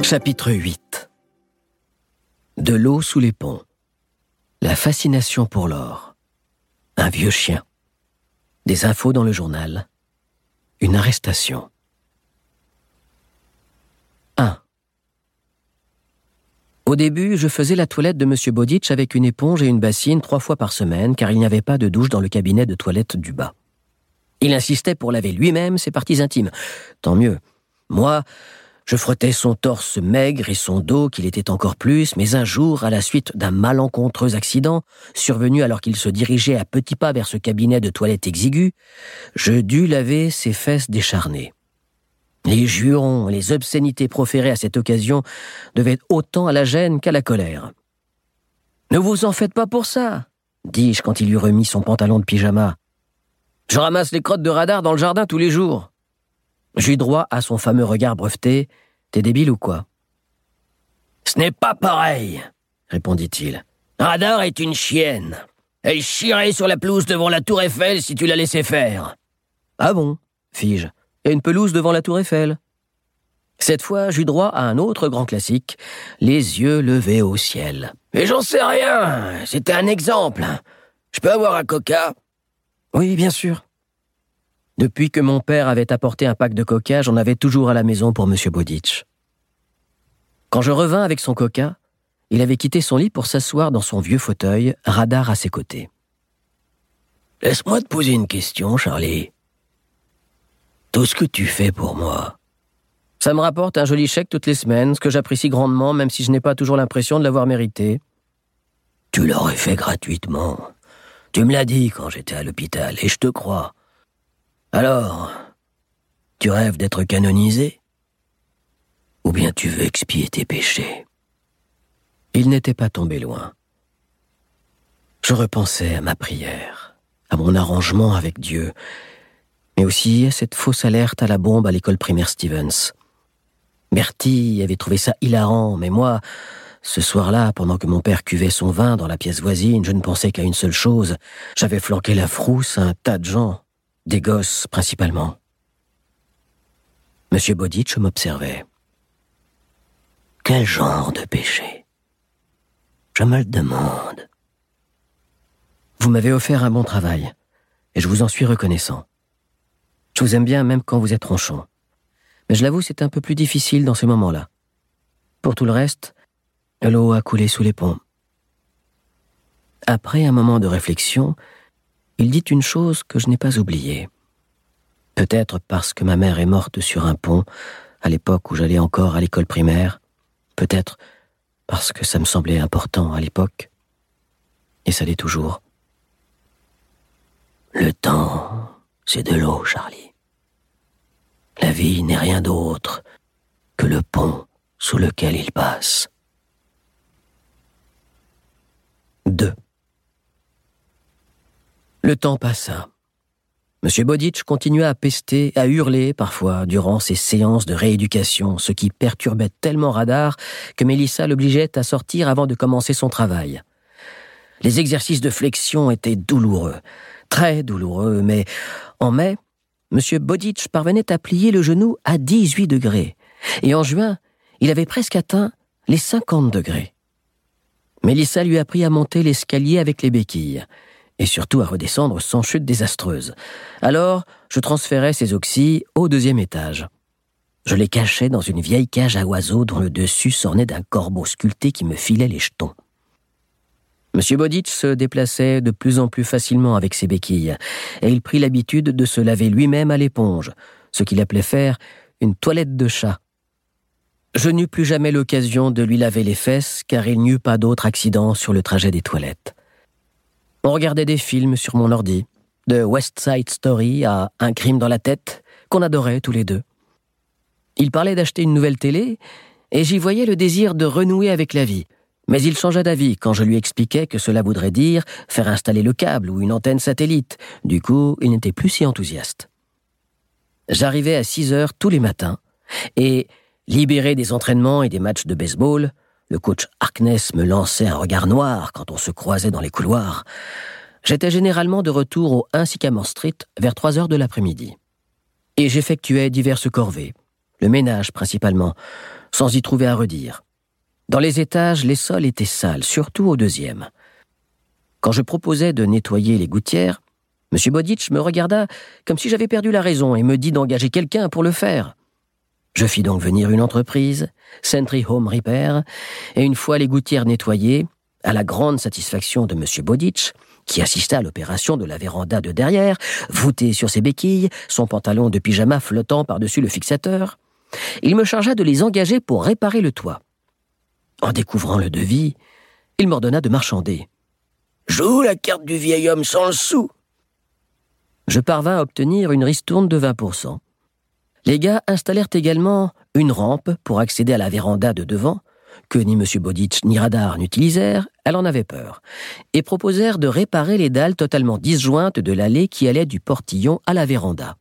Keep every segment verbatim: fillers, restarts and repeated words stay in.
Chapitre huit. De l'eau sous les ponts. La fascination pour l'or. Un vieux chien. Des infos dans le journal. Une arrestation. un. Au début, je faisais la toilette de Monsieur Bodic avec une éponge et une bassine trois fois par semaine, car il n'y avait pas de douche dans le cabinet de toilette du bas. Il insistait pour laver lui-même ses parties intimes. Tant mieux. Moi, je frottais son torse maigre et son dos, qu'il était encore plus, mais un jour, à la suite d'un malencontreux accident, survenu alors qu'il se dirigeait à petits pas vers ce cabinet de toilette exigu, je dus laver ses fesses décharnées. Les jurons et les obscénités proférées à cette occasion devaient autant à la gêne qu'à la colère. « Ne vous en faites pas pour ça !» dis-je quand il eut remis son pantalon de pyjama. « Je ramasse les crottes de radar dans le jardin tous les jours. » J'eus droit à son fameux regard breveté. « T'es débile ou quoi ?»« Ce n'est pas pareil, » répondit-il. « Radar est une chienne. Elle chierait sur la pelouse devant la tour Eiffel si tu la laissais faire. »« Ah bon ?» fis-je. « Il y a une pelouse devant la tour Eiffel. » Cette fois, j'eus droit à un autre grand classique, les yeux levés au ciel. « Mais j'en sais rien, c'était un exemple. Je peux avoir un coca ?»« Oui, bien sûr. » Depuis que mon père avait apporté un pack de coca, j'en avais toujours à la maison pour Monsieur Bodic. Quand je revins avec son coca, il avait quitté son lit pour s'asseoir dans son vieux fauteuil, radar à ses côtés. « Laisse-moi te poser une question, Charlie. Tout ce que tu fais pour moi, ça me rapporte un joli chèque toutes les semaines, ce que j'apprécie grandement, même si je n'ai pas toujours l'impression de l'avoir mérité. Tu l'aurais fait gratuitement. Tu me l'as dit quand j'étais à l'hôpital, et je te crois. Alors, tu rêves d'être canonisé ? Ou bien tu veux expier tes péchés ? » Il n'était pas tombé loin. Je repensais à ma prière, à mon arrangement avec Dieu, mais aussi à cette fausse alerte à la bombe à l'école primaire Stevens. Bertie avait trouvé ça hilarant, mais moi, ce soir-là, pendant que mon père cuvait son vin dans la pièce voisine, je ne pensais qu'à une seule chose. J'avais flanqué la frousse à un tas de gens. Des gosses, principalement. Monsieur Bodic m'observait. « Quel genre de péché ? Je me le demande. » Vous m'avez offert un bon travail, et je vous en suis reconnaissant. Je vous aime bien même quand vous êtes ronchon. Mais je l'avoue, c'est un peu plus difficile dans ces moments-là. Pour tout le reste, l'eau a coulé sous les ponts. Après un moment de réflexion, il dit une chose que je n'ai pas oubliée. Peut-être parce que ma mère est morte sur un pont, à l'époque où j'allais encore à l'école primaire. Peut-être parce que ça me semblait important à l'époque. Et ça l'est toujours. Le temps, c'est de l'eau, Charlie. La vie n'est rien d'autre que le pont sous lequel il passe. deux. Le temps passa. Monsieur Bodic continua à pester, à hurler parfois durant ses séances de rééducation, ce qui perturbait tellement Radar que Mélissa l'obligeait à sortir avant de commencer son travail. Les exercices de flexion étaient douloureux, très douloureux, mais en mai, Monsieur Bodic parvenait à plier le genou à dix-huit degrés, et en juin, il avait presque atteint les cinquante degrés. Mélissa lui apprit à monter l'escalier avec les béquilles, et surtout à redescendre sans chute désastreuse. Alors, je transférais ses oxys au deuxième étage. Je les cachais dans une vieille cage à oiseaux dont le dessus s'ornait d'un corbeau sculpté qui me filait les jetons. Monsieur Bodic se déplaçait de plus en plus facilement avec ses béquilles, et il prit l'habitude de se laver lui-même à l'éponge, ce qu'il appelait faire une toilette de chat. Je n'eus plus jamais l'occasion de lui laver les fesses, car il n'y eut pas d'autre accident sur le trajet des toilettes. On regardait des films sur mon ordi, de West Side Story à Un crime dans la tête, qu'on adorait tous les deux. Il parlait d'acheter une nouvelle télé, et j'y voyais le désir de renouer avec la vie. Mais il changea d'avis quand je lui expliquais que cela voudrait dire faire installer le câble ou une antenne satellite. Du coup, il n'était plus si enthousiaste. J'arrivais à six heures tous les matins, et, libéré des entraînements et des matchs de baseball, le coach Harkness me lançait un regard noir quand on se croisait dans les couloirs. J'étais généralement de retour au un Sycamore Street vers trois heures de l'après-midi. Et j'effectuais diverses corvées. le ménage principalement, sans y trouver à redire. Dans les étages, les sols étaient sales, surtout au deuxième. Quand je proposais de nettoyer les gouttières, M. Bodic me regarda comme si j'avais perdu la raison et me dit d'engager quelqu'un pour le faire. Je fis donc venir une entreprise, Sentry Home Repair, et une fois les gouttières nettoyées, à la grande satisfaction de M. Bodic, qui assista à l'opération de la véranda de derrière, voûté sur ses béquilles, son pantalon de pyjama flottant par-dessus le fixateur, il me chargea de les engager pour réparer le toit. En découvrant le devis, il m'ordonna de marchander. « Joue la carte du vieil homme sans le sou !» Je parvins à obtenir une ristourne de vingt pour cent. Les gars installèrent également une rampe pour accéder à la véranda de devant, que ni M. Bodic ni Radar n'utilisèrent, elle en avait peur, et proposèrent de réparer les dalles totalement disjointes de l'allée qui allait du portillon à la véranda.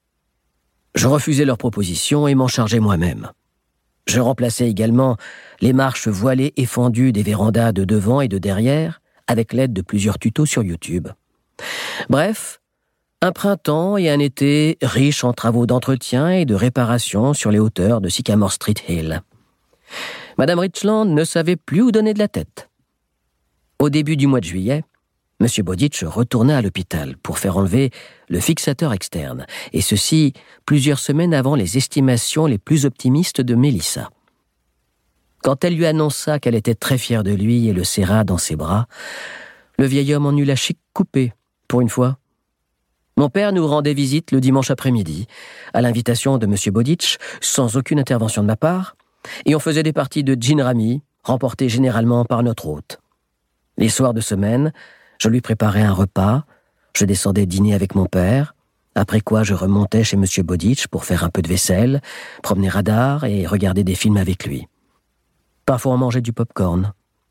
Je refusai leur proposition et m'en chargeai moi-même. Je remplaçai également les marches voilées et fendues des vérandas de devant et de derrière, avec l'aide de plusieurs tutos sur YouTube. Bref, un printemps et un été riches en travaux d'entretien et de réparation sur les hauteurs de Sycamore Street Hill. Madame Richland ne savait plus où donner de la tête. Au début du mois de juillet, M. Bodic retourna à l'hôpital pour faire enlever le fixateur externe, et ceci plusieurs semaines avant les estimations les plus optimistes de Mélissa. Quand elle lui annonça qu'elle était très fière de lui et le serra dans ses bras, le vieil homme en eut la chic coupée, pour une fois. Mon père nous rendait visite le dimanche après-midi, à l'invitation de M. Bodic, sans aucune intervention de ma part, et on faisait des parties de gin rami, remportées généralement par notre hôte. Les soirs de semaine, je lui préparais un repas, je descendais dîner avec mon père, après quoi je remontais chez M. Bodic pour faire un peu de vaisselle, promener Radar et regarder des films avec lui. Parfois on mangeait du pop-corn.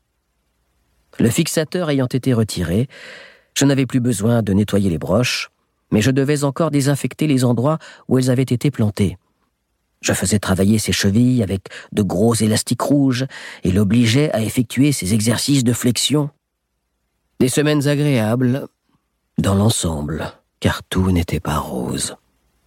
Le fixateur ayant été retiré, je n'avais plus besoin de nettoyer les broches, mais je devais encore désinfecter les endroits où elles avaient été plantées. Je faisais travailler ses chevilles avec de gros élastiques rouges et l'obligeais à effectuer ses exercices de flexion. Des semaines agréables dans l'ensemble, car tout n'était pas rose.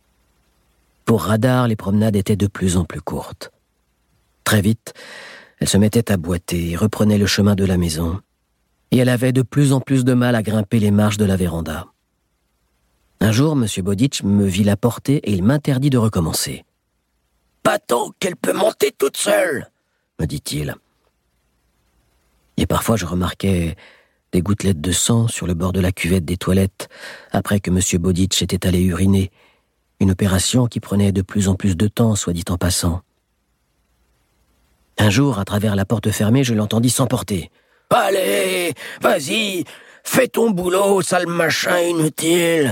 Pour Radar, les promenades étaient de plus en plus courtes. Très vite, elle se mettait à boiter et reprenait le chemin de la maison, et elle avait de plus en plus de mal à grimper les marches de la véranda. Un jour, M. Bodic me vit la porter et il m'interdit de recommencer. « Pas tant qu'elle peut monter toute seule !» me dit-il. Et parfois je remarquais des gouttelettes de sang sur le bord de la cuvette des toilettes après que M. Bodic était allé uriner, une opération qui prenait de plus en plus de temps, soit dit en passant. Un jour, à travers la porte fermée, je l'entendis s'emporter. « Allez, vas-y, fais ton boulot, sale machin inutile !»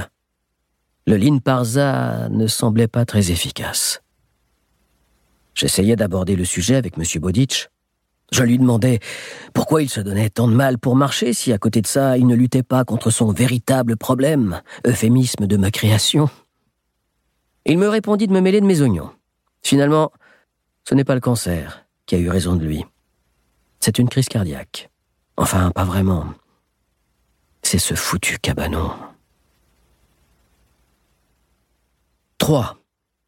Le Lynparza ne semblait pas très efficace. J'essayais d'aborder le sujet avec M. Bodic. Je lui demandais pourquoi il se donnait tant de mal pour marcher si, à côté de ça, il ne luttait pas contre son véritable problème, euphémisme de ma création. Il me répondit de me mêler de mes oignons. Finalement, ce n'est pas le cancer qui a eu raison de lui. C'est une crise cardiaque. Enfin, pas vraiment. C'est ce foutu cabanon. trois.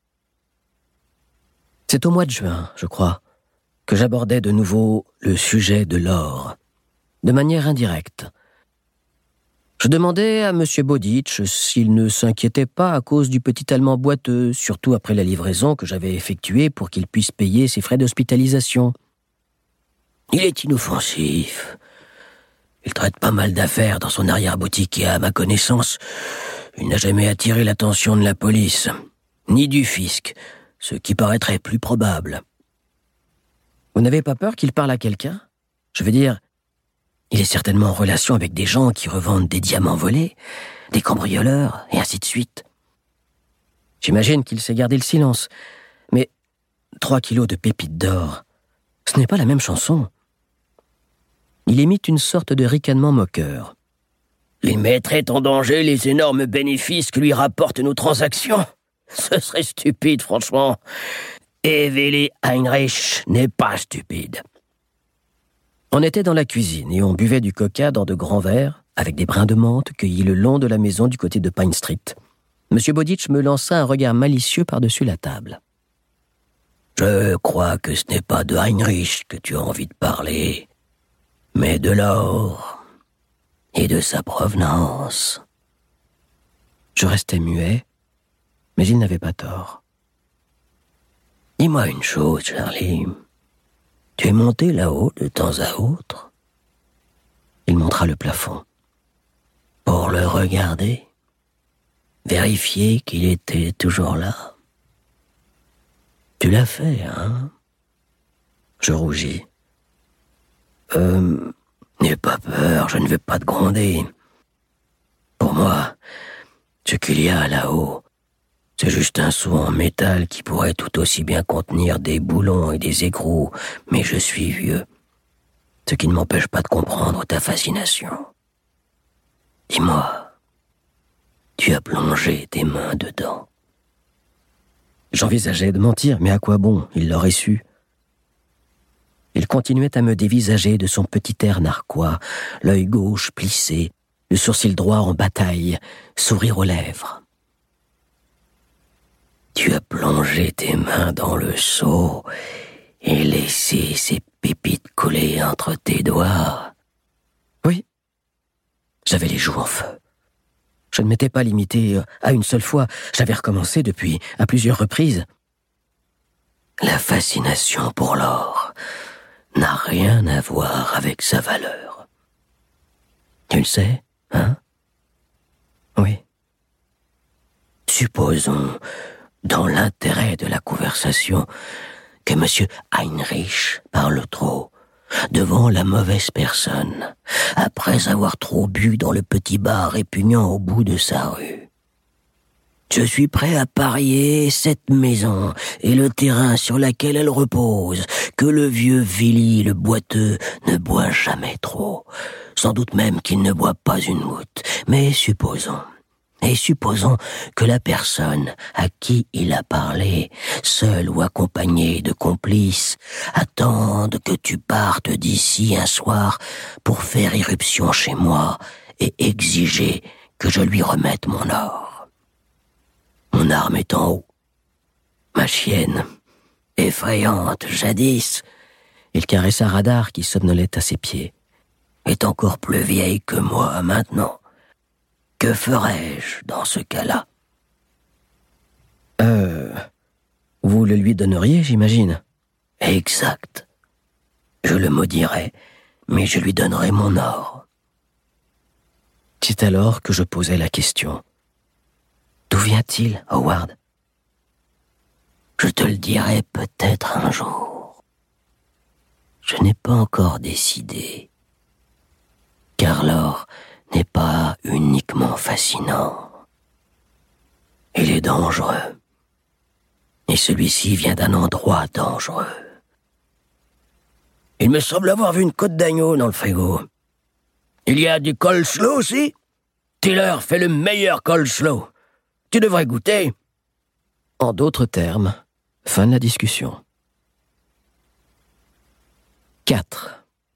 C'est au mois de juin, je crois, que j'abordais de nouveau le sujet de l'or, de manière indirecte. Je demandais à M. Bodic s'il ne s'inquiétait pas à cause du petit Allemand boiteux, surtout après la livraison que j'avais effectuée pour qu'il puisse payer ses frais d'hospitalisation. Il est inoffensif. Il traite pas mal d'affaires dans son arrière-boutique et à ma connaissance, il n'a jamais attiré l'attention de la police, ni du fisc, ce qui paraîtrait plus probable. Vous n'avez pas peur qu'il parle à quelqu'un ? Je veux dire, il est certainement en relation avec des gens qui revendent des diamants volés, des cambrioleurs, et ainsi de suite. J'imagine qu'il sait garder le silence, mais trois kilos de pépites d'or, ce n'est pas la même chanson. Il émit une sorte de ricanement moqueur. Il mettrait en danger les énormes bénéfices que lui rapportent nos transactions. Ce serait stupide, franchement. Evelie Heinrich n'est pas stupide. On était dans la cuisine et on buvait du coca dans de grands verres, avec des brins de menthe cueillis le long de la maison du côté de Pine Street. M. Bodic me lança un regard malicieux par-dessus la table. Je crois que ce n'est pas de Heinrich que tu as envie de parler, mais de l'or et de sa provenance. » Je restais muet, mais il n'avait pas tort. « Dis-moi une chose, Charlie. Tu es monté là-haut de temps à autre? » Il montra le plafond. « Pour le regarder? Vérifier qu'il était toujours là? Tu l'as fait, hein? » Je rougis. « Euh, n'aie pas peur, je ne vais pas te gronder. Pour moi, ce qu'il y a là-haut, c'est juste un seau en métal qui pourrait tout aussi bien contenir des boulons et des écrous, mais je suis vieux, ce qui ne m'empêche pas de comprendre ta fascination. Dis-moi, tu as plongé tes mains dedans? » J'envisageais de mentir, mais à quoi bon? Il l'aurait su. Il continuait à me dévisager de son petit air narquois, l'œil gauche plissé, le sourcil droit en bataille, sourire aux lèvres. « Tu as plongé tes mains dans le seau et laissé ces pépites couler entre tes doigts? » Oui. J'avais les joues en feu. Je ne m'étais pas limité à une seule fois, j'avais recommencé depuis à plusieurs reprises. La fascination pour l'or n'a rien à voir avec sa valeur. Tu le sais, hein? Oui. Supposons, dans l'intérêt de la conversation, que M. Heinrich parle trop, devant la mauvaise personne, après avoir trop bu dans le petit bar répugnant au bout de sa rue. Je suis prêt à parier cette maison et le terrain sur lequel elle repose, que le vieux Willy le boiteux ne boit jamais trop. Sans doute même qu'il ne boit pas une goutte. Mais supposons, et supposons que la personne à qui il a parlé, seule ou accompagnée de complices, attende que tu partes d'ici un soir pour faire irruption chez moi et exiger que je lui remette mon or. Mon arme est en haut. Ma chienne, effrayante jadis, il caressa Radar qui somnolait à ses pieds, est encore plus vieille que moi maintenant. Que ferais-je dans ce cas-là? Euh... Vous le lui donneriez, j'imagine? Exact. Je le maudirais, mais je lui donnerais mon or. C'est alors que je posais la question. D'où vient-il, Howard? Je te le dirai peut-être un jour. Je n'ai pas encore décidé. Car l'or n'est pas uniquement fascinant. Il est dangereux. Et celui-ci vient d'un endroit dangereux. Il me semble avoir vu une côte d'agneau dans le frigo. Il y a du coleslaw aussi? Tiller fait le meilleur coleslaw. Tu devrais goûter. En d'autres termes, fin de la discussion. quatre.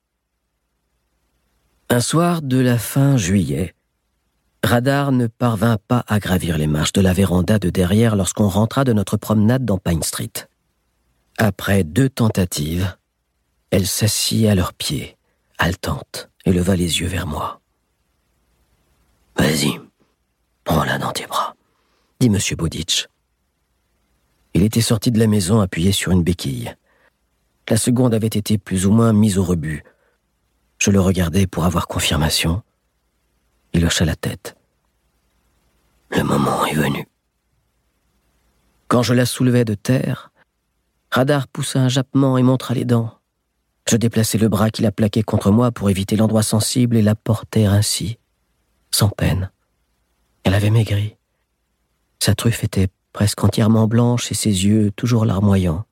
Un soir de la fin juillet, Radar ne parvint pas à gravir les marches de la véranda de derrière lorsqu'on rentra de notre promenade dans Pine Street. Après deux tentatives, elle s'assit à leurs pieds, haletante, et leva les yeux vers moi. « Vas-y, prends-la dans tes bras, » dit M. Bowditch. Il était sorti de la maison appuyé sur une béquille. La seconde avait été plus ou moins mise au rebut. Je le regardais pour avoir confirmation. Il hocha la tête. Le moment est venu. Quand je la soulevai de terre, Radar poussa un jappement et montra les dents. Je déplaçai le bras qui la plaquait contre moi pour éviter l'endroit sensible et la portai ainsi, sans peine. Elle avait maigri. Sa truffe était presque entièrement blanche et ses yeux toujours larmoyants.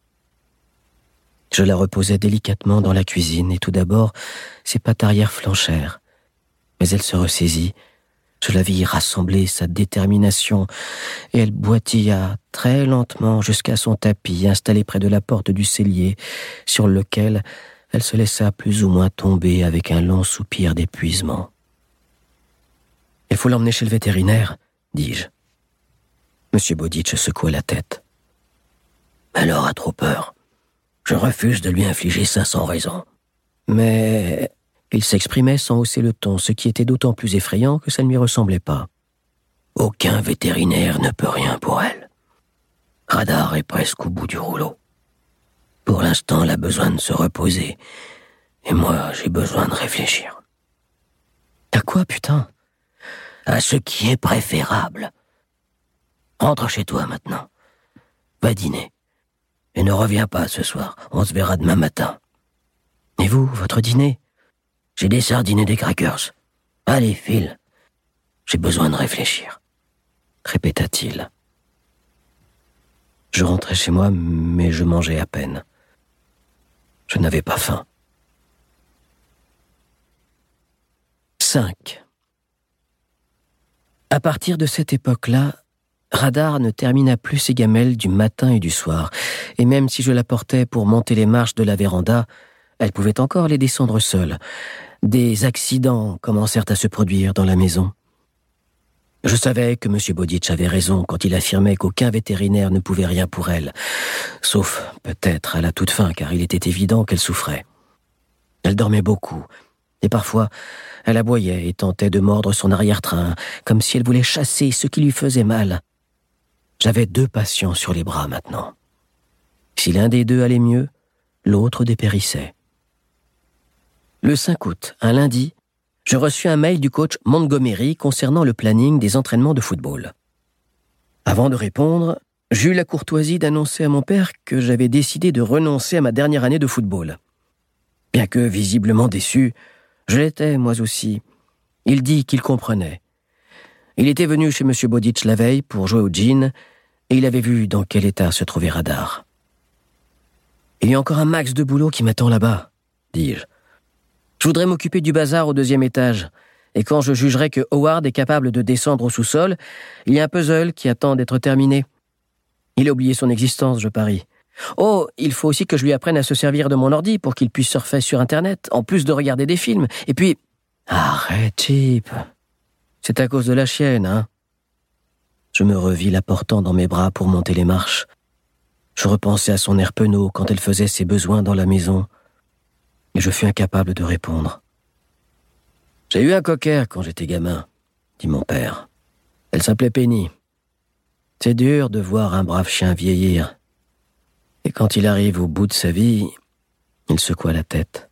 Je la reposai délicatement dans la cuisine et tout d'abord, ses pattes arrière flanchèrent. Mais elle se ressaisit. Je la vis rassembler sa détermination et elle boitilla très lentement jusqu'à son tapis installé près de la porte du cellier sur lequel elle se laissa plus ou moins tomber avec un long soupir d'épuisement. « Il faut l'emmener chez le vétérinaire, dis-je. » M. Bowditch secoua la tête. Elle aura trop peur. Je refuse de lui infliger ça sans raison. » Mais il s'exprimait sans hausser le ton, ce qui était d'autant plus effrayant que ça ne lui ressemblait pas. « Aucun vétérinaire ne peut rien pour elle. Radar est presque au bout du rouleau. Pour l'instant, elle a besoin de se reposer. Et moi, j'ai besoin de réfléchir. » « À quoi, putain ?»« À ce qui est préférable. Rentre chez toi maintenant. Va dîner. Et ne reviens pas ce soir. On se verra demain matin. » « Et vous, votre dîner ?»« J'ai des sardines et des crackers. Allez, file. J'ai besoin de réfléchir. » répéta-t-il. Je rentrais chez moi, mais je mangeais à peine. Je n'avais pas faim. cinq. À partir de cette époque-là, Radar ne termina plus ses gamelles du matin et du soir, et même si je la portais pour monter les marches de la véranda, elle pouvait encore les descendre seule. Des accidents commencèrent à se produire dans la maison. Je savais que M. Bowditch avait raison quand il affirmait qu'aucun vétérinaire ne pouvait rien pour elle, sauf peut-être à la toute fin, car il était évident qu'elle souffrait. Elle dormait beaucoup, et parfois elle aboyait et tentait de mordre son arrière-train, comme si elle voulait chasser ce qui lui faisait mal. J'avais deux patients sur les bras maintenant. Si l'un des deux allait mieux, l'autre dépérissait. Le cinq août, un lundi, je reçus un mail du coach Montgomery concernant le planning des entraînements de football. Avant de répondre, j'eus la courtoisie d'annoncer à mon père que j'avais décidé de renoncer à ma dernière année de football. Bien que visiblement déçu, je l'étais, moi aussi. Il dit qu'il comprenait. Il était venu chez M. Bowditch la veille pour jouer au gin, et il avait vu dans quel état se trouvait Radar. « Il y a encore un max de boulot qui m'attend là-bas, » dis-je. « Je voudrais m'occuper du bazar au deuxième étage, et quand je jugerai que Howard est capable de descendre au sous-sol, il y a un puzzle qui attend d'être terminé. Il a oublié son existence, je parie. Oh, il faut aussi que je lui apprenne à se servir de mon ordi pour qu'il puisse surfer sur Internet, en plus de regarder des films. Et puis... » « Arrête, Chip. C'est à cause de la chienne, hein ?» Je me revis la portant dans mes bras pour monter les marches. Je repensais à son air penaud quand elle faisait ses besoins dans la maison, et je fus incapable de répondre. « J'ai eu un cocker quand j'étais gamin, » dit mon père. « Elle s'appelait Penny. C'est dur de voir un brave chien vieillir. Et quand il arrive au bout de sa vie, il secoua la tête.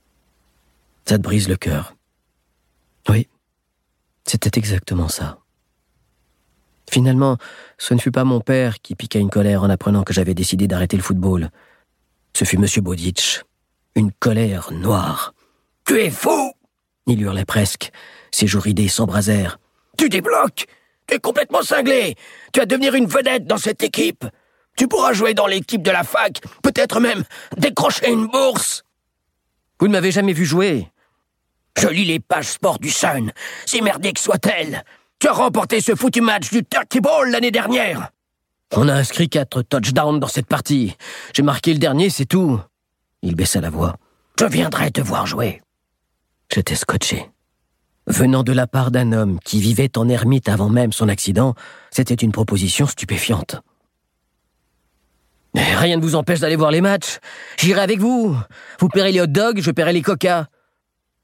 Ça te brise le cœur. » Oui, c'était exactement ça. Finalement, ce ne fut pas mon père qui piqua une colère en apprenant que j'avais décidé d'arrêter le football. Ce fut M. Bowditch. Une colère noire. « Tu es fou !» il hurlait presque. Ses joues ridées s'embrasèrent. « Tu débloques ! Tu es complètement cinglé ! Tu vas devenir une vedette dans cette équipe ! Tu pourras jouer dans l'équipe de la fac, peut-être même décrocher une bourse !»« Vous ne m'avez jamais vu jouer !»« Je lis les pages sport du Sun, si merdique soit-elle. Tu as remporté ce foutu match du Turkey Ball l'année dernière. » « On a inscrit quatre touchdowns dans cette partie. J'ai marqué le dernier, c'est tout. » Il baissa la voix. « Je viendrai te voir jouer. » J'étais scotché. Venant de la part d'un homme qui vivait en ermite avant même son accident, c'était une proposition stupéfiante. « Rien ne vous empêche d'aller voir les matchs. J'irai avec vous. Vous paierez les hot dogs, je paierai les coca. »« Non !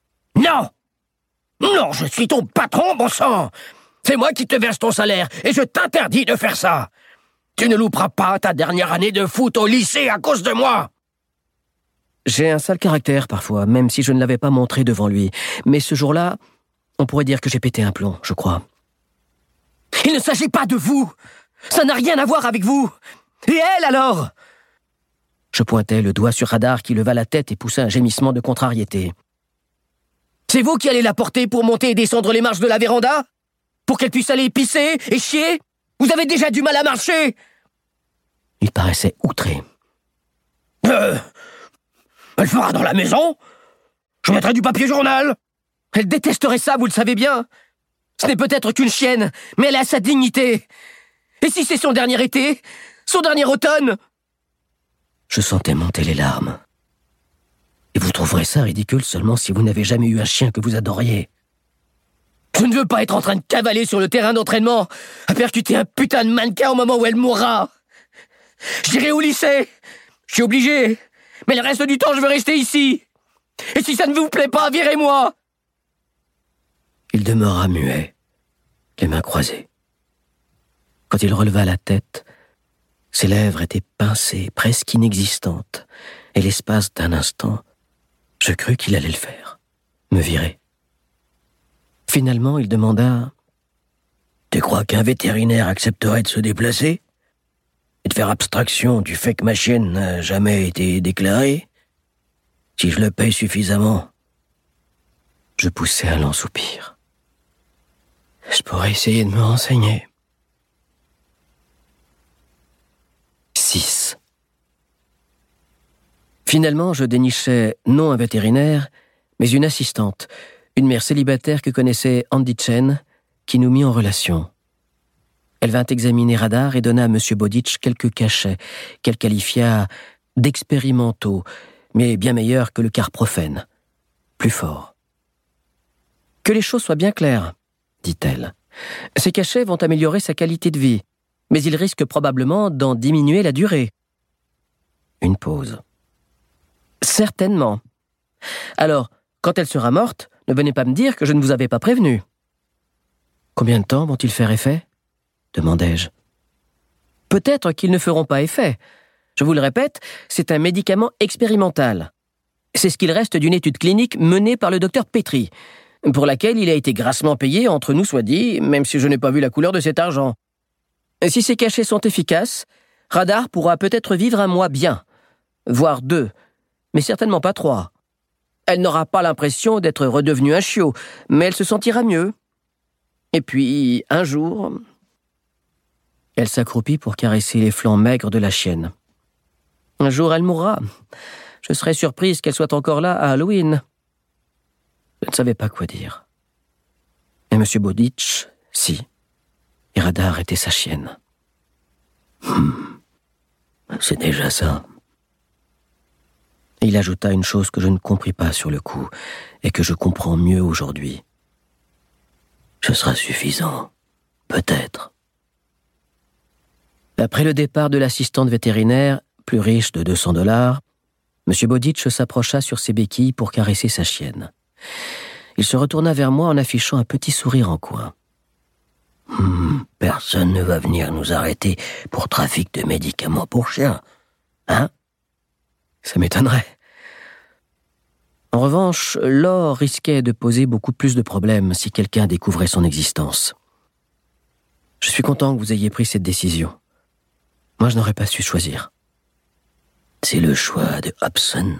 Non, je suis ton patron, bon sang. C'est moi qui te verse ton salaire, et je t'interdis de faire ça. Tu ne louperas pas ta dernière année de foot au lycée à cause de moi. » J'ai un sale caractère parfois, même si je ne l'avais pas montré devant lui. Mais ce jour-là, on pourrait dire que j'ai pété un plomb, je crois. « Il ne s'agit pas de vous. Ça n'a rien à voir avec vous. Et elle, alors ?» Je pointais le doigt sur Radar qui leva la tête et poussa un gémissement de contrariété. « C'est vous qui allez la porter pour monter et descendre les marches de la véranda ? Pour qu'elle puisse aller pisser et chier ? Vous avez déjà du mal à marcher ?» Il paraissait outré. Euh, elle fera dans la maison. Je mettrai du papier journal. Elle détesterait ça, vous le savez bien. Ce n'est peut-être qu'une chienne, mais elle a sa dignité. Et si c'est son dernier été, son dernier automne ? Je sentais monter les larmes. Et vous trouverez ça ridicule seulement si vous n'avez jamais eu un chien que vous adoriez. Je ne veux pas être en train de cavaler sur le terrain d'entraînement, à percuter un putain de mannequin au moment où elle mourra. J'irai au lycée. Je suis obligé. Mais le reste du temps, je veux rester ici. Et si ça ne vous plaît pas, virez-moi. » Il demeura muet, les mains croisées. Quand il releva la tête, ses lèvres étaient pincées, presque inexistantes, et l'espace d'un instant, je crus qu'il allait le faire, me virer. Finalement, il demanda « Tu crois qu'un vétérinaire accepterait de se déplacer et de faire abstraction du fait que ma chienne n'a jamais été déclarée? Si je le paye suffisamment. » Je poussai un lent soupir. « Je pourrais essayer de me renseigner. » six. Finalement, je dénichai non un vétérinaire, mais une assistante, une mère célibataire que connaissait Andy Chen, qui nous mit en relation. Elle vint examiner Radar et donna à M. Bowditch quelques cachets, qu'elle qualifia d'expérimentaux, mais bien meilleurs que le carprophène, plus fort. « Que les choses soient bien claires, » dit-elle. « Ces cachets vont améliorer sa qualité de vie, mais ils risquent probablement d'en diminuer la durée. » Une pause. « Certainement. Alors, quand elle sera morte, ne venez pas me dire que je ne vous avais pas prévenu. »« Combien de temps vont-ils faire effet ?» demandai-je. « Peut-être qu'ils ne feront pas effet. Je vous le répète, c'est un médicament expérimental. C'est ce qu'il reste d'une étude clinique menée par le docteur Petrie, pour laquelle il a été grassement payé, entre nous soit dit, même si je n'ai pas vu la couleur de cet argent. Si ces cachets sont efficaces, Radar pourra peut-être vivre un mois bien, voire deux, mais certainement pas trois. Elle n'aura pas l'impression d'être redevenue un chiot, mais elle se sentira mieux. Et puis, un jour... » Elle s'accroupit pour caresser les flancs maigres de la chienne. « Un jour, elle mourra. Je serais surprise qu'elle soit encore là à Halloween. » Je ne savais pas quoi dire. Et M. Bowditch, si. Et Radar était sa chienne. Hum, c'est déjà ça. Et il ajouta une chose que je ne compris pas sur le coup, et que je comprends mieux aujourd'hui. Ce sera suffisant, peut-être. Après le départ de l'assistante vétérinaire, plus riche de deux cents dollars, M. Bowditch s'approcha sur ses béquilles pour caresser sa chienne. Il se retourna vers moi en affichant un petit sourire en coin. Hmm, personne ne va venir nous arrêter pour trafic de médicaments pour chiens, hein? Ça m'étonnerait. En revanche, l'or risquait de poser beaucoup plus de problèmes si quelqu'un découvrait son existence. Je suis content que vous ayez pris cette décision. Moi, je n'aurais pas su choisir. C'est le choix de Hobson.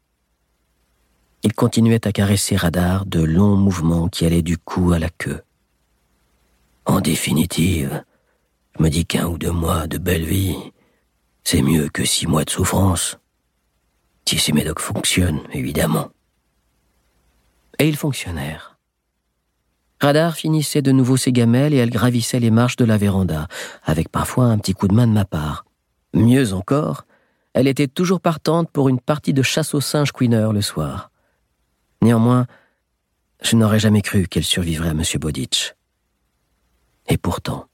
Il continuait à caresser Radar de longs mouvements qui allaient du cou à la queue. En définitive, je me dis qu'un ou deux mois de belle vie, c'est mieux que six mois de souffrance. Si ces médocs fonctionnent, évidemment. Et ils fonctionnèrent. Radar finissait de nouveau ses gamelles et elle gravissait les marches de la véranda, avec parfois un petit coup de main de ma part. Mieux encore, elle était toujours partante pour une partie de chasse aux singes Queener le soir. Néanmoins, je n'aurais jamais cru qu'elle survivrait à M. Bowditch. Et pourtant,